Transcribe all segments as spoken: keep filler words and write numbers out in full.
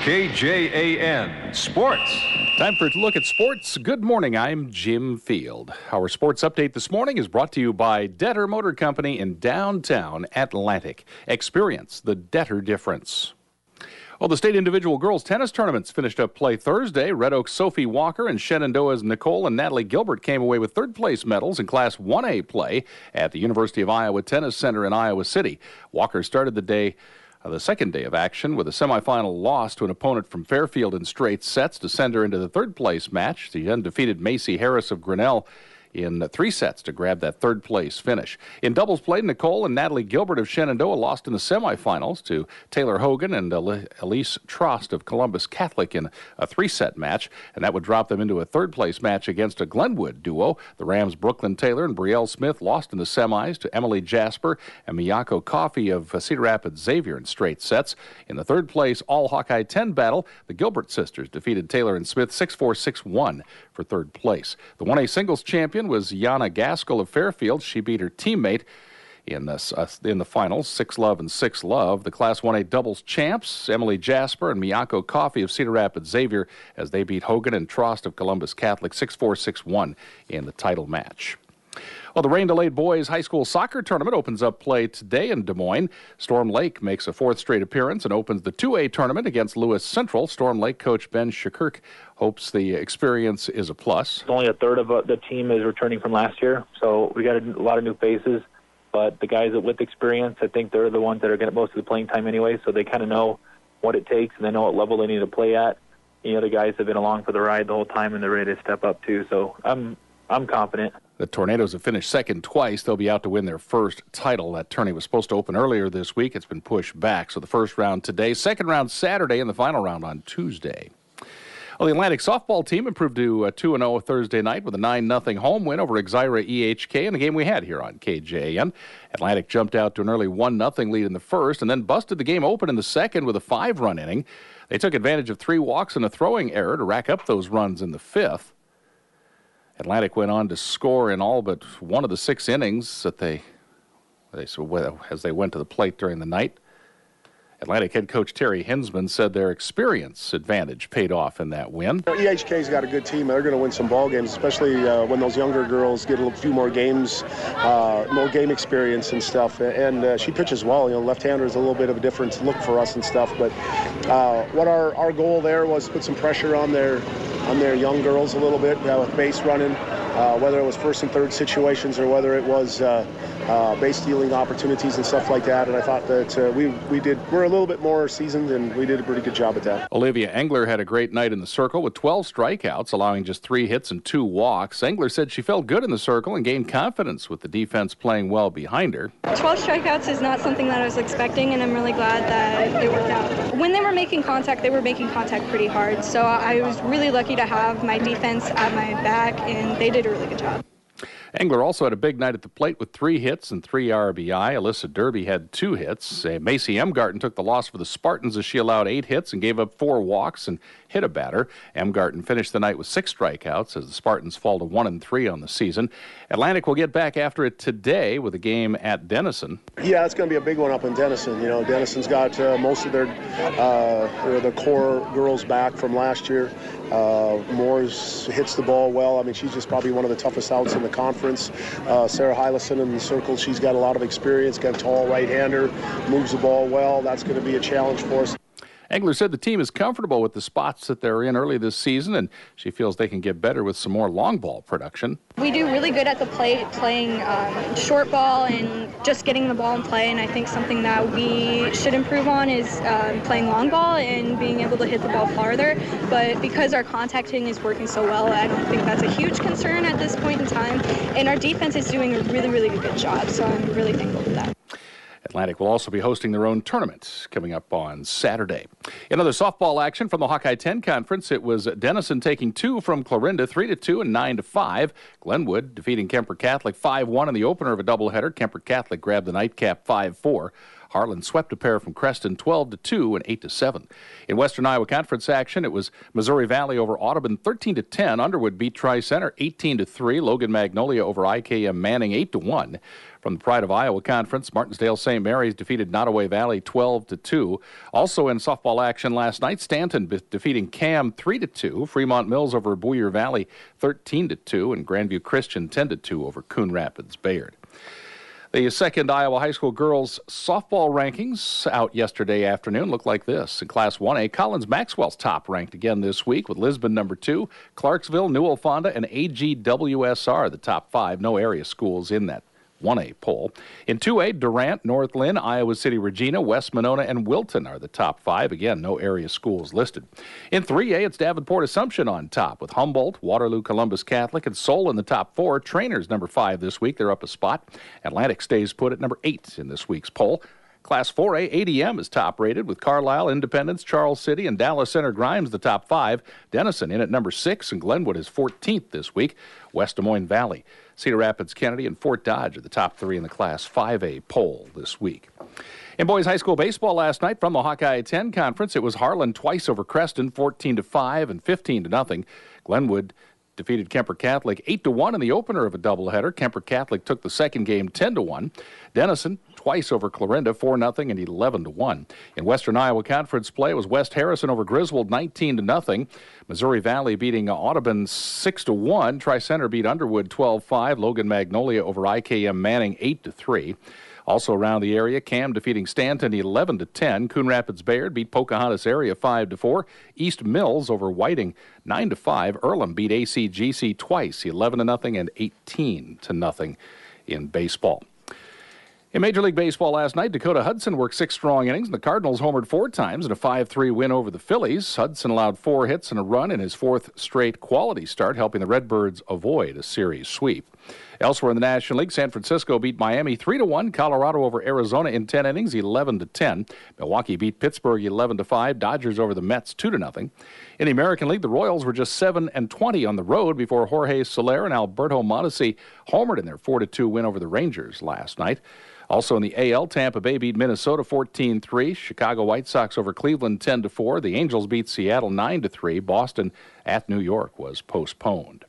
K J A N Sports. Time for a look at sports. Good morning, I'm Jim Field. Our sports update this morning is brought to you by Detter Motor Company in downtown Atlantic. Experience the Detter difference. Well, the state individual girls tennis tournaments finished up play Thursday. Red Oak's Sophie Walker and Shenandoah's Nicole and Natalie Gilbert came away with third-place medals in Class one A play at the University of Iowa Tennis Center in Iowa City. Walker started the day Uh, the second day of action with a semifinal loss to an opponent from Fairfield in straight sets to send her into the third-place match. She then defeated Macy Harris of Grinnell in three sets to grab that third-place finish. In doubles play, Nicole and Natalie Gilbert of Shenandoah lost in the semifinals to Taylor Hogan and Elise Trost of Columbus Catholic in a three-set match, and that would drop them into a third-place match against a Glenwood duo. The Rams' Brooklyn Taylor and Brielle Smith lost in the semis to Emily Jasper and Miyako Coffey of Cedar Rapids Xavier in straight sets. In the third-place All-Hawkeye ten battle, the Gilbert sisters defeated Taylor and Smith six four, six one for third place. The one A singles champion was Yana Gaskell of Fairfield. She beat her teammate in the, uh, in the finals, six love and six love. The Class one A doubles champs, Emily Jasper and Miyako Coffey of Cedar Rapids Xavier, as they beat Hogan and Trost of Columbus Catholic six four, six one in the title match. Well, the rain-delayed boys high school soccer tournament opens up play today in Des Moines. Storm Lake makes a fourth straight appearance and opens the two A tournament against Lewis Central. Storm Lake coach Ben Shakirk hopes the experience is a plus. Only a third of the team is returning from last year, so we got a lot of new faces. But the guys with experience, I think they're the ones that are getting most of the playing time anyway, so they kind of know what it takes and they know what level they need to play at. You know, the guys have been along for the ride the whole time and they're ready to step up too, so I'm I'm confident. The Tornadoes have finished second twice. They'll be out to win their first title. That tourney was supposed to open earlier this week. It's been pushed back. So the first round today, second round Saturday, and the final round on Tuesday. Well, the Atlantic softball team improved to two and oh Thursday night with a nine nothing home win over Exira E H K in the game we had here on K J A N. Atlantic jumped out to an early one nothing lead in the first and then busted the game open in the second with a five-run inning. They took advantage of three walks and a throwing error to rack up those runs in the fifth. Atlantic went on to score in all but one of the six innings that they, they as they went to the plate during the night. Atlantic head coach Terry Hinsman said their experience advantage paid off in that win. E H K's got a good team. They're going to win some ball games, especially uh, when those younger girls get a few more games, uh, more game experience and stuff. And uh, she pitches well. You know, left-hander is a little bit of a different look for us and stuff. But uh, what our, our goal there was put some pressure on their on their young girls a little bit uh, with base running, uh, whether it was first and third situations or whether it was uh, uh, base stealing opportunities and stuff like that. And I thought that uh, we we did we're a little bit more seasoned and we did a pretty good job at that. Olivia Engler had a great night in the circle with twelve strikeouts, allowing just three hits and two walks. Engler said she felt good in the circle and gained confidence with the defense playing well behind her. twelve strikeouts is not something that I was expecting, and I'm really glad that it worked out. When they were making contact, they were making contact pretty hard, so I was really lucky to have my defense at my back, and they did a really good job. Engler also had a big night at the plate with three hits and three R B I. Alyssa Derby had two hits. Uh, Macy Emgarten took the loss for the Spartans as she allowed eight hits and gave up four walks and hit a batter. Emgarten finished the night with six strikeouts as the Spartans fall to one and three on the season. Atlantic will get back after it today with a game at Denison. Yeah, it's going to be a big one up in Denison. You know, Denison's got uh, most of their uh, the core girls back from last year. Uh, Moores hits the ball well. I mean, she's just probably one of the toughest outs in the conference. Uh, Sarah Hylison in the circle, she's got a lot of experience, got a tall right-hander, moves the ball well. That's going to be a challenge for us. Engler said the team is comfortable with the spots that they're in early this season, and she feels they can get better with some more long ball production. We do really good at the plate, playing um, short ball and just getting the ball in play, and I think something that we should improve on is um, playing long ball and being able to hit the ball farther. But because our contacting is working so well, I don't think that's a huge concern at this point in time, and our defense is doing a really, really good job, so I'm really thankful for that. Atlantic will also be hosting their own tournament coming up on Saturday. In other softball action from the Hawkeye ten Conference, it was Denison taking two from Clarinda, three to two and nine to five. Glenwood defeating Kemper Catholic five one in the opener of a doubleheader. Kemper Catholic grabbed the nightcap five four. Harlan swept a pair from Creston twelve to two and eight to seven. In Western Iowa Conference action, it was Missouri Valley over Audubon thirteen to ten. Underwood beat Tri-Center eighteen to three. Logan Magnolia over I K M Manning eight to one. From the Pride of Iowa Conference, Martinsdale Saint Mary's defeated Nottoway Valley twelve to two. Also in softball action last night, Stanton be- defeating Cam three to two. Fremont Mills over Boyer Valley thirteen to two, and Grandview Christian ten to two over Coon Rapids Bayard. The second Iowa high school girls softball rankings out yesterday afternoon look like this. In Class one A, Collins Maxwell's top ranked again this week with Lisbon number two, Clarksville, Newell Fonda, and A G W S R the top five. No area schools in that one A poll. In two A, Durant, North Lynn, Iowa City, Regina, West Monona, and Wilton are the top five. Again, no area schools listed. In three A, it's Davenport Assumption on top with Humboldt, Waterloo, Columbus Catholic, and Seoul in the top four. Trainers number five this week. They're up a spot. Atlantic stays put at number eight in this week's poll. Class four A, A D M is top rated with Carlisle, Independence, Charles City, and Dallas Center Grimes the top five. Denison in at number six, and Glenwood is fourteenth this week. West Des Moines Valley, Cedar Rapids, Kennedy, and Fort Dodge are the top three in the Class five A poll this week. In boys high school baseball last night from the Hawkeye ten Conference, it was Harlan twice over Creston, fourteen to five and fifteen to nothing. Glenwood defeated Kemper Catholic eight to one in the opener of a doubleheader. Kemper Catholic took the second game ten to one. Denison twice over Clarinda, four nothing and eleven to one. In Western Iowa Conference play, it was West Harrison over Griswold, nineteen to nothing. Missouri Valley beating Audubon six to one. Tri-Center beat Underwood twelve five. Logan Magnolia over I K M Manning eight to three. Also around the area, Cam defeating Stanton eleven to ten. Coon Rapids Bayard beat Pocahontas area five to four. East Mills over Whiting nine to five. Earlham beat A C G C twice, eleven to nothing and eighteen to nothing in baseball. In Major League Baseball last night, Dakota Hudson worked six strong innings, and the Cardinals homered four times in a five three win over the Phillies. Hudson allowed four hits and a run in his fourth straight quality start, helping the Redbirds avoid a series sweep. Elsewhere in the National League, San Francisco beat Miami three to one. Colorado over Arizona in ten innings, eleven to ten. Milwaukee beat Pittsburgh eleven to five. Dodgers over the Mets two to nothing. In the American League, the Royals were just seven and twenty on the road before Jorge Soler and Alberto Mondesi homered in their four to two win over the Rangers last night. Also in the A L, Tampa Bay beat Minnesota fourteen three. Chicago White Sox over Cleveland ten to four. The Angels beat Seattle nine to three. Boston at New York was postponed.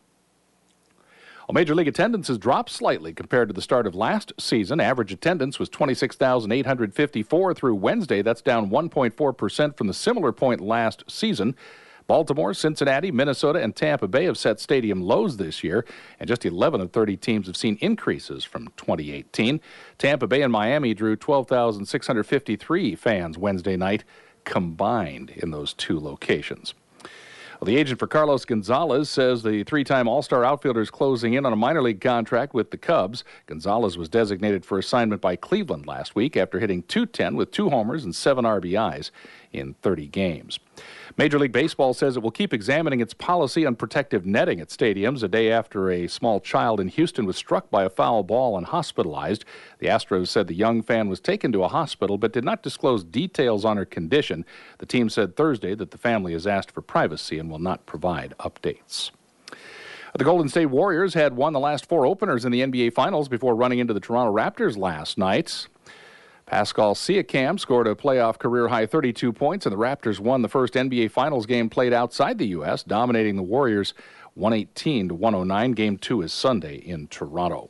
Well, Major League attendance has dropped slightly compared to the start of last season. Average attendance was twenty-six thousand eight hundred fifty-four through Wednesday. That's down one point four percent from the similar point last season. Baltimore, Cincinnati, Minnesota, and Tampa Bay have set stadium lows this year, and just eleven of thirty teams have seen increases from twenty eighteen. Tampa Bay and Miami drew twelve thousand six hundred fifty-three fans Wednesday night combined in those two locations. Well, the agent for Carlos Gonzalez says the three-time All-Star outfielder is closing in on a minor league contract with the Cubs. Gonzalez was designated for assignment by Cleveland last week after hitting two ten with two homers and seven R B Is in thirty games. Major League Baseball says it will keep examining its policy on protective netting at stadiums a day after a small child in Houston was struck by a foul ball and hospitalized. The Astros said the young fan was taken to a hospital but did not disclose details on her condition. The team said Thursday that the family has asked for privacy and will not provide updates. The Golden State Warriors had won the last four openers in the N B A Finals before running into the Toronto Raptors last night. Pascal Siakam scored a playoff career-high thirty-two points, and the Raptors won the first N B A Finals game played outside the U S, dominating the Warriors one eighteen to one oh nine. Game two is Sunday in Toronto.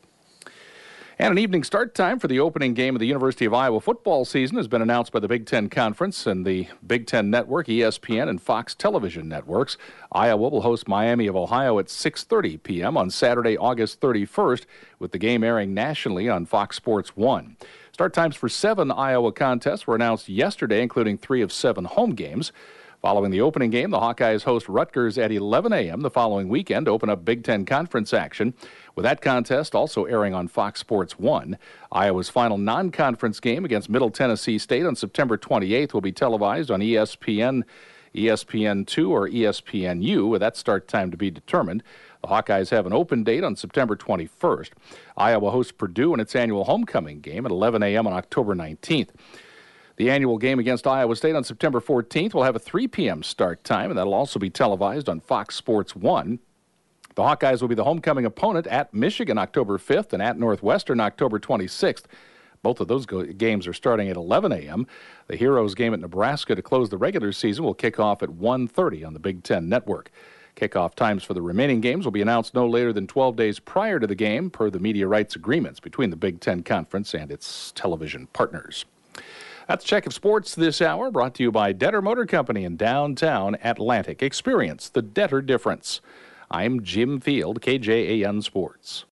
And an evening start time for the opening game of the University of Iowa football season has been announced by the Big Ten Conference and the Big Ten Network, E S P N, and Fox Television Networks. Iowa will host Miami of Ohio at six thirty p.m. on Saturday, August thirty-first, with the game airing nationally on Fox Sports one. Start times for seven Iowa contests were announced yesterday, including three of seven home games. Following the opening game, the Hawkeyes host Rutgers at eleven a.m. the following weekend to open up Big Ten Conference action, with that contest also airing on Fox Sports one. Iowa's final non-conference game against Middle Tennessee State on September twenty-eighth will be televised on E S P N, E S P N two, or E S P N U, with that start time to be determined. The Hawkeyes have an open date on September twenty-first. Iowa hosts Purdue in its annual homecoming game at eleven a.m. on October nineteenth. The annual game against Iowa State on September fourteenth will have a three p.m. start time, and that'll also be televised on Fox Sports one. The Hawkeyes will be the homecoming opponent at Michigan October fifth and at Northwestern October twenty-sixth. Both of those go- games are starting at eleven a.m. The Heroes game at Nebraska to close the regular season will kick off at one thirty on the Big Ten Network. Kickoff times for the remaining games will be announced no later than twelve days prior to the game, per the media rights agreements between the Big Ten Conference and its television partners. That's Check of Sports this hour, brought to you by Detter Motor Company in downtown Atlantic. Experience the Detter difference. I'm Jim Field, K J A N Sports.